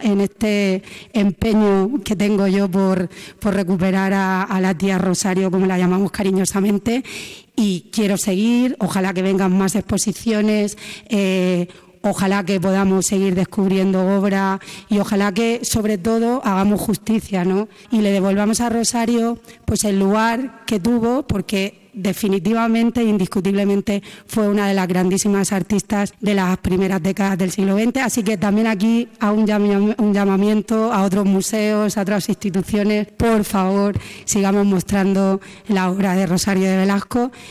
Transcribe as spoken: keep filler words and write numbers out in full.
en este empeño que tengo yo por, por recuperar a, a la tía Rosario, como la llamamos cariñosamente, y quiero seguir, ojalá que vengan más exposiciones, eh, ojalá que podamos seguir descubriendo obra y ojalá que, sobre todo, hagamos justicia, ¿no? Y le devolvamos a Rosario pues el lugar que tuvo, porque definitivamente, indiscutiblemente, fue una de las grandísimas artistas de las primeras décadas del siglo veinte. Así que también aquí a un, llam- un llamamiento a otros museos, a otras instituciones, por favor, sigamos mostrando la obra de Rosario de Velasco.